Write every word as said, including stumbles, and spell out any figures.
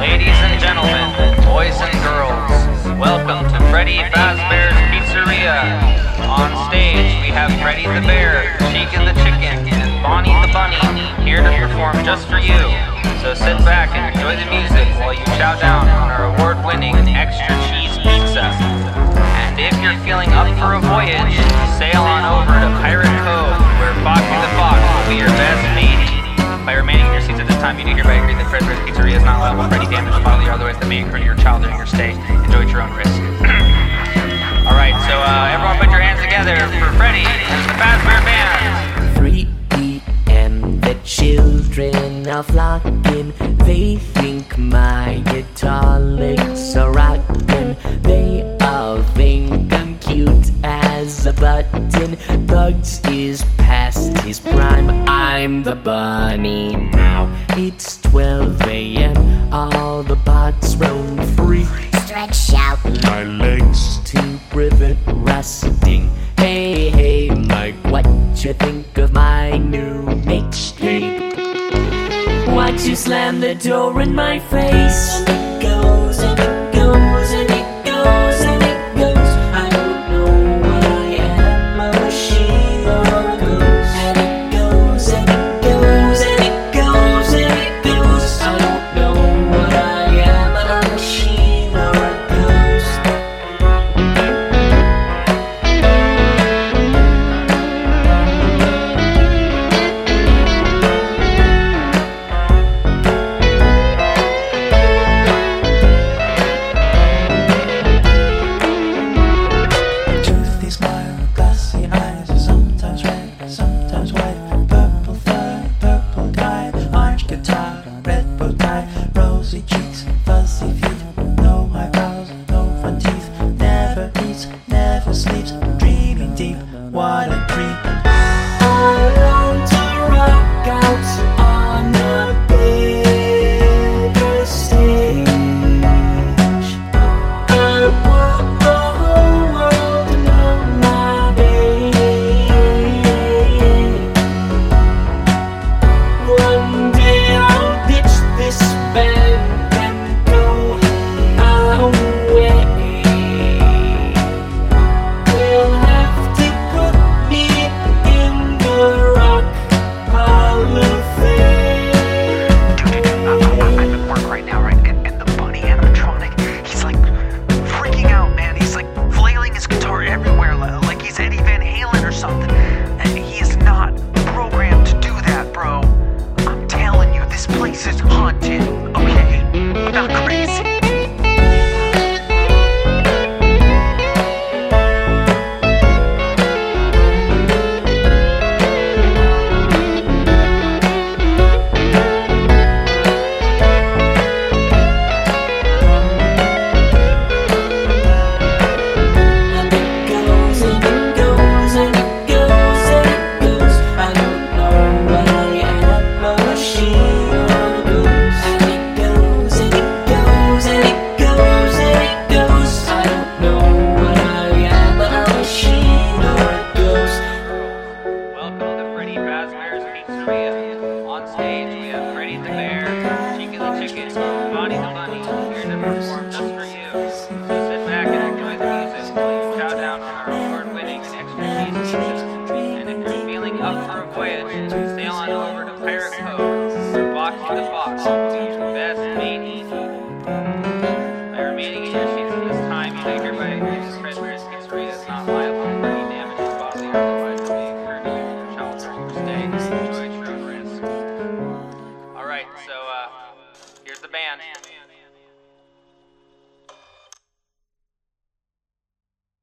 Ladies and gentlemen, boys and girls, welcome to Freddy Fazbear's Pizzeria. On stage, we have Freddy the Bear, Chica the Chicken, and Bonnie the Bunny here to perform just for you. So sit back and enjoy the music while you chow down on our award-winning extra cheese pizza. And if you're feeling up for a voyage, sail on over to Pirate Cove, where Foxy the Fox will be your best mate. By remaining in your seats at this time, you do hereby agree that Freddy's Pizzeria is not liable for any damage, bodily or otherwise, that may occur to your child during your stay. Enjoy at your own risk. Alright, so uh, everyone put your hands together for Freddy and the Fazbear Band. three p m the children are flocking. They think my guitar licks are rockin'. They all think I'm cute as a button. Bugs is past his prime, I'm the bunny now. It's twelve a m, all the bots roam free. Stretch out my legs to prevent rusting. Hey, hey, Mike, what you think of my new mixtape? Watch you slam the door in my face. And it goes, and it goes, and it goes, and it goes. I don't know what I am, a machine or a ghost. And it goes, and it goes, and it goes, and it goes. I don't know what I am, a machine or a ghost. Toothy smile, glassy eyes, sometimes red, sometimes white. Purple fur, purple guy, orange guitar, red bow tie. Rosy cheeks, fuzzy feet, no eyebrows, no front teeth. Never eats, never sleeps, dreaming deep, what a creep. I want to rock out on a bigger stage. I want the whole world to know my name. One day I'll ditch this band and go away. They'll have to put me in the Rock Hall of Fame. I'm at work right now, right? And, and the bunny animatronic, he's like freaking out, man. He's like flailing his guitar everywhere, li- like he's Eddie Van Halen or something. And he is not programmed to do that, bro. I'm telling you, this place is haunted, okay? I'm not crazy. And it goes, and it goes, and it goes, and it goes. I don't know what I am, a machine or a ghost. And it goes, and it goes, and it goes, and it goes. I don't know what I am, a machine or a ghost. Welcome to Freddy Fazbear's Pizzeria. On stage, we have Freddy the Bear, Chica the Chicken, Bonnie the Bunny here to perform just for you. So sit back and enjoy the music while you chow down on our award-winning and extra cheese pizza. And if you're feeling up for a voyage, sail on over to Pirate Cove, where Foxy the Fox will be your best mate. By remaining in your seats at this time, you may hereby agree that Freddy's Pizzeria is not liable for any damage, bodily or otherwise, that may occur to you or your child during your stay. Enjoy at your own risk. Alright, so uh, here's the band.